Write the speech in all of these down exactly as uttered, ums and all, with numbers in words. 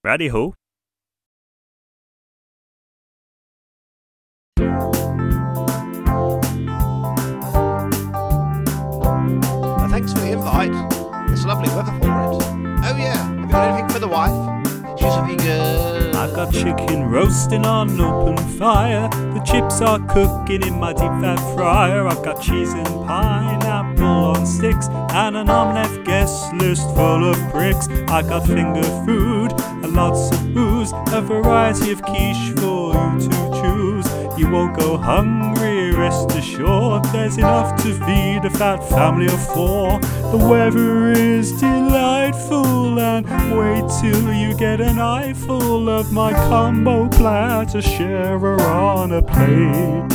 Righty-ho. Uh, thanks for the invite. It's lovely weather for it. Oh yeah, have you got anything for the wife? She's a vegan. I've got chicken roasting on an open fire. The chips are cooking in my deep fat fryer. I've got cheese and pineapple on sticks and an omelette guest list full of bricks. I got finger food and lots of booze, a variety of quiche for you to choose. You won't go hungry, rest assured. There's enough to feed a fat family of four. The weather is delightful, and wait till you get an eyeful of my combo platter sharer on a plate.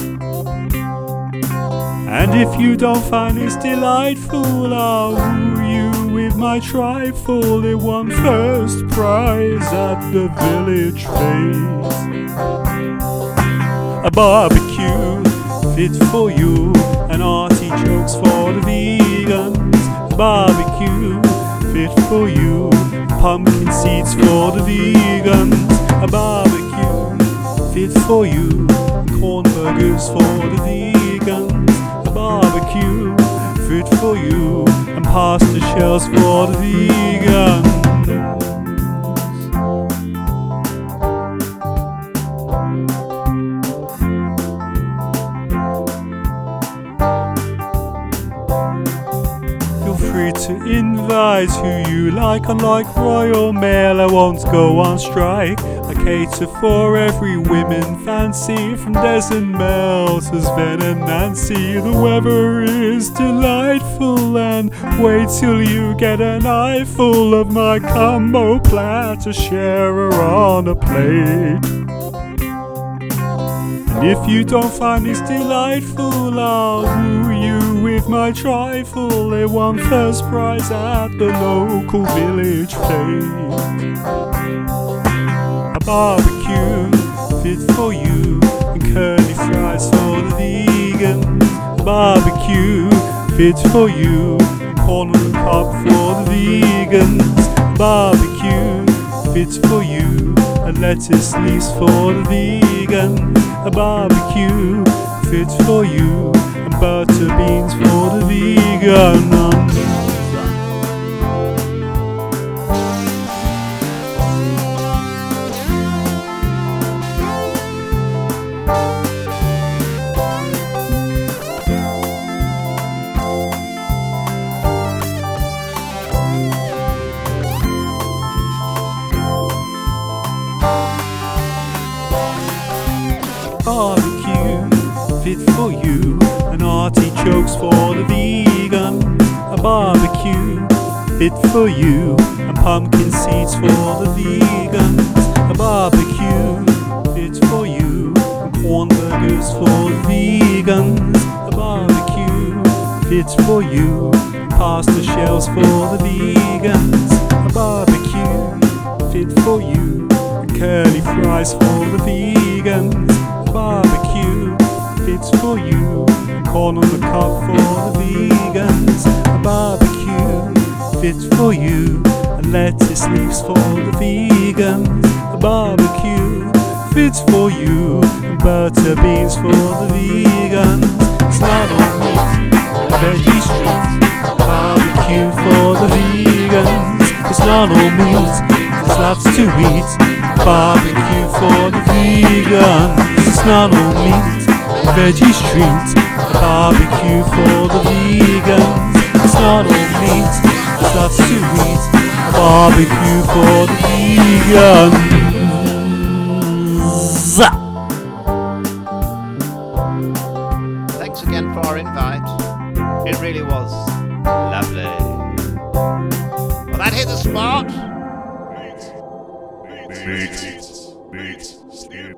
And if you don't find this delightful, I'll woo you with my trifle. It won first prize at the village fete. A barbecue fit for you, and artichokes for the vegans. A barbecue fit for you, pumpkin seeds for the vegans. A barbecue fit for you, corn burgers for the vegans. A barbecue fit for you, and pasta shells for the vegans. Free to invite who you like. Unlike Royal Mail, I won't go on strike. I cater for every women fancy, from Des and Mel to Sven and Nancy. The weather is delightful, and wait till you get an eyeful of my combo platter sharer on a plate. And if you don't find this delightful, I'll woo you with my trifle. They won first prize at the local village fete. A barbecue fit for you, and curly fries for the vegans. A barbecue fit for you, corn on the cob for the vegans. A barbecue fit for you, and lettuce leaves for the vegans. A barbecue fit for you, and butter beans for the vegans. Barbecue fit for you, and artichokes for the vegans. A barbecue fit for you, and pumpkin seeds for the vegans. A barbecue fit for you, and corn burgers for the vegans. A barbecue fit for you, and pasta shells for the vegans. A barbecue fit for you, and curly fries for the vegans. Barbecue fits for you, corn on the cob for the vegans. A barbecue fits for you, and lettuce leaves for the vegans. A barbecue fits for you, and butter beans for the vegans. It's not all meat, veggie street. Barbecue for the vegans. It's not all meat, there's lots to eat. Barbecue for the vegans. It's not all meat, veggie street. Barbecue for the vegans. It's not all meat, there's lots to eat. Barbecue for the vegans. Thanks again for our invite. It really was lovely. Well, that hit the spot. Meat, meat, meat,